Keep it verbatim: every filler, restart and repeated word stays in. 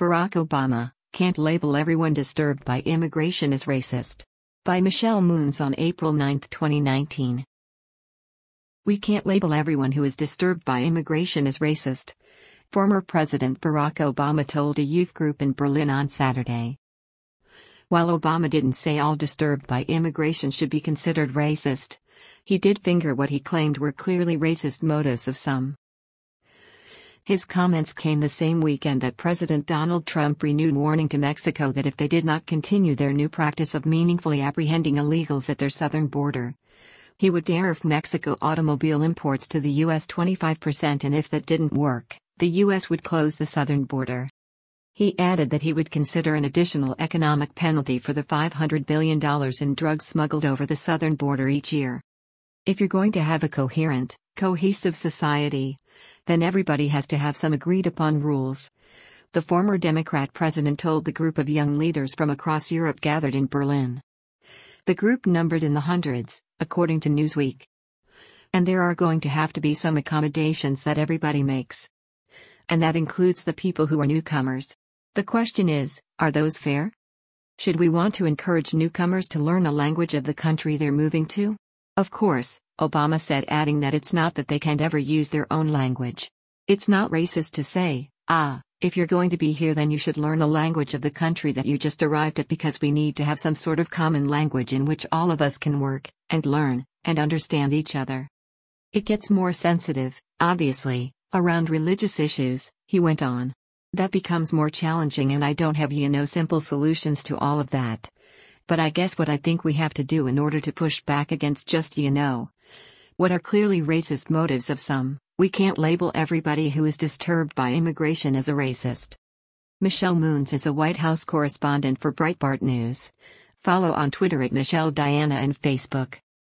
Barack Obama, can't label everyone disturbed by immigration as racist. By Michelle Moons on April ninth, twenty nineteen. We can't label everyone who is disturbed by immigration as racist, former President Barack Obama told a youth group in Berlin on Saturday. While Obama didn't say all disturbed by immigration should be considered racist, he did finger what he claimed were clearly racist motives of some. His comments came the same weekend that President Donald Trump renewed warning to Mexico that if they did not continue their new practice of meaningfully apprehending illegals at their southern border, he would tariff Mexico automobile imports to the U S twenty-five percent, and if that didn't work, the U S would close the southern border. He added that he would consider an additional economic penalty for the five hundred billion dollars in drugs smuggled over the southern border each year. If you're going to have a coherent, cohesive society, then everybody has to have some agreed-upon rules, the former Democrat president told the group of young leaders from across Europe gathered in Berlin. The group numbered in the hundreds, according to Newsweek. And there are going to have to be some accommodations that everybody makes. And that includes the people who are newcomers. The question is, are those fair? Should we want to encourage newcomers to learn the language of the country they're moving to? Of course, Obama said, adding that it's not that they can't ever use their own language. It's not racist to say, ah, if you're going to be here then you should learn the language of the country that you just arrived at, because we need to have some sort of common language in which all of us can work, and learn, and understand each other. It gets more sensitive, obviously, around religious issues, he went on. That becomes more challenging, and I don't have, you know, simple solutions to all of that. But I guess what I think we have to do in order to push back against just, you know, what are clearly racist motives of some, we can't label everybody who is disturbed by immigration as a racist. Michelle Moons is a White House correspondent for Breitbart News. Follow on Twitter at Michelle Diana and Facebook.